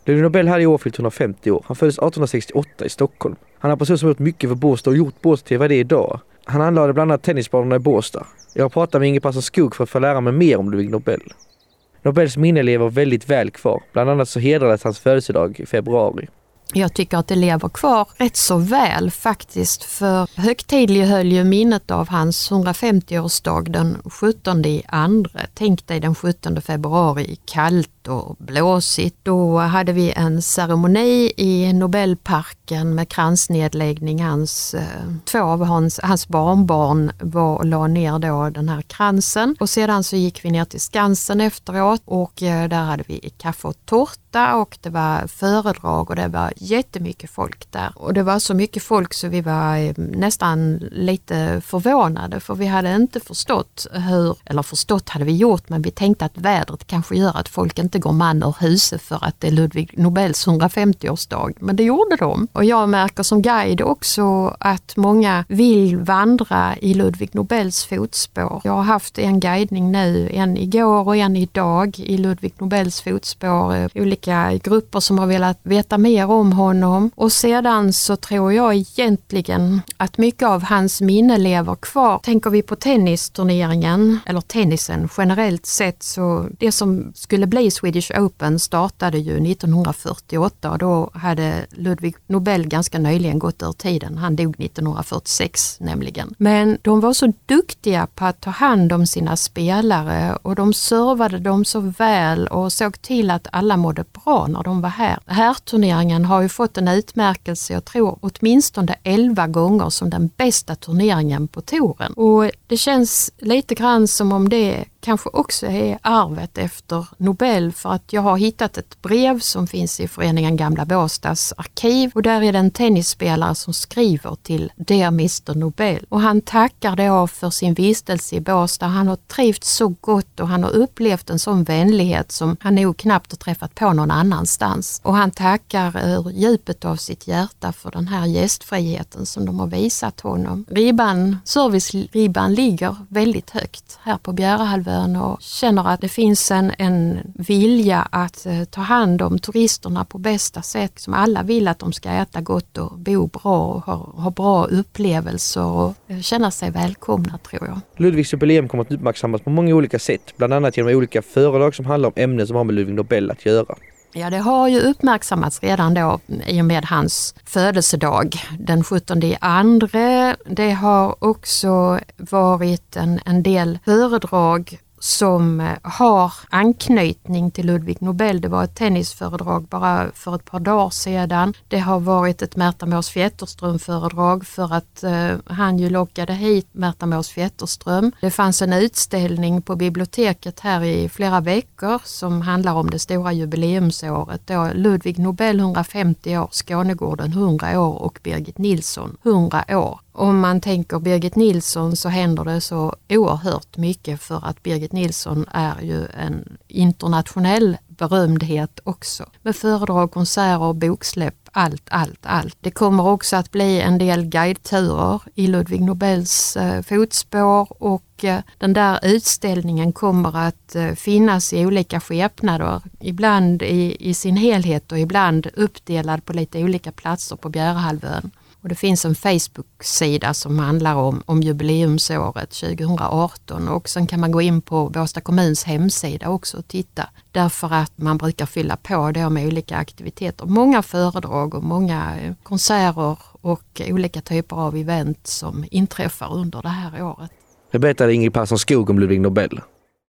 Ludvig Nobel hade i år fyllt 150 år. Han föddes 1868 i Stockholm. Han har person som gjort mycket för Båstad och gjort Båstad till vad det är idag. Han anlade bland annat tennisbanorna i Båstad. Jag har pratat med Inge Persson Skog för att få lära mig mer om Ludvig Nobel. Nobels minne lever väldigt väl kvar. Bland annat så hedrades hans födelsedag i februari. Jag tycker att det lever kvar rätt så väl faktiskt, för högtidlig höll ju minnet av hans 150-årsdag den 17/2. Tänk dig den 17 februari, kallt och blåsigt. Då hade vi en ceremoni i Nobelparken med kransnedläggning. Två av hans barnbarn la ner då den här kransen, och sedan så gick vi ner till Skansen efteråt, och där hade vi kaffe och tårta och det var föredrag och det var jättemycket folk där. Och det var så mycket folk så vi var nästan lite förvånade, för vi hade inte förstått förstått hade vi gjort, men vi tänkte att vädret kanske gör att folk inte går man ur huset för att det är Ludvig Nobels 150-årsdag. Men det gjorde de. Och jag märker som guide också att många vill vandra i Ludvig Nobels fotspår. Jag har haft en guidning nu, en igår och en idag i Ludvig Nobels fotspår. Olika grupper som har velat veta mer om honom. Och sedan så tror jag egentligen att mycket av hans minne lever kvar. Tänker vi på tennisturneringen, eller tennisen generellt sett, så det som skulle bli Swedish Open startade ju 1948 och då hade Ludvig Nobel ganska nyligen gått ur tiden. Han dog 1946 nämligen. Men de var så duktiga på att ta hand om sina spelare och de servade dem så väl och såg till att alla mådde bra när de var här. Herrturneringen har ju fått en utmärkelse, jag tror åtminstone 11 gånger, som den bästa turneringen på touren. Och det känns lite grann som om det kanske också är arvet efter Nobel, för att jag har hittat ett brev som finns i föreningen Gamla Båstads arkiv och där är det en tennisspelare som skriver till Dear Mr. Nobel och han tackar då för sin vistelse i Båstad. Han har trivts så gott och han har upplevt en sån vänlighet som han nog knappt har träffat på någon annanstans. Och han tackar ur djupet av sitt hjärta för den här gästfriheten som de har visat honom. Serviceribban ligger väldigt högt här på Bjärehalvön och känner att det finns en vilja att ta hand om turisterna på bästa sätt, som alla vill att de ska äta gott och bo bra och ha bra upplevelser och känna sig välkomna, tror jag. Ludvigs jubileum kommer att uppmärksammas på många olika sätt, bland annat genom olika föredrag som handlar om ämnen som har med Ludvig Nobel att göra. Ja, det har ju uppmärksammats redan då i och med hans födelsedag den 17/2. Det har också varit en del föredrag som har anknytning till Ludvig Nobel. Det var ett tennisföredrag bara för ett par dagar sedan. Det har varit ett Märta Mås Wetterström-föredrag för att han ju lockade hit Märta Mås Wetterström. Det fanns en utställning på biblioteket här i flera veckor som handlar om det stora jubileumsåret. Då Ludvig Nobel 150 år, Skånegården 100 år och Birgit Nilsson 100 år. Om man tänker Birgit Nilsson så händer det så oerhört mycket, för att Birgit Nilsson är ju en internationell berömdhet också. Med föredrag, konserter, boksläpp, allt. Det kommer också att bli en del guideturer i Ludvig Nobels fotspår och den där utställningen kommer att finnas i olika skepnader. Ibland i sin helhet och ibland uppdelad på lite olika platser på Bjärehalvön. Och det finns en Facebook-sida som handlar om jubileumsåret 2018 och sen kan man gå in på Båstad kommuns hemsida också och titta. Därför att man brukar fylla på då med olika aktiviteter. Många föredrag och många konserter och olika typer av event som inträffar under det här året. Det berättade Inge Persson Skog om Ludvig Nobel.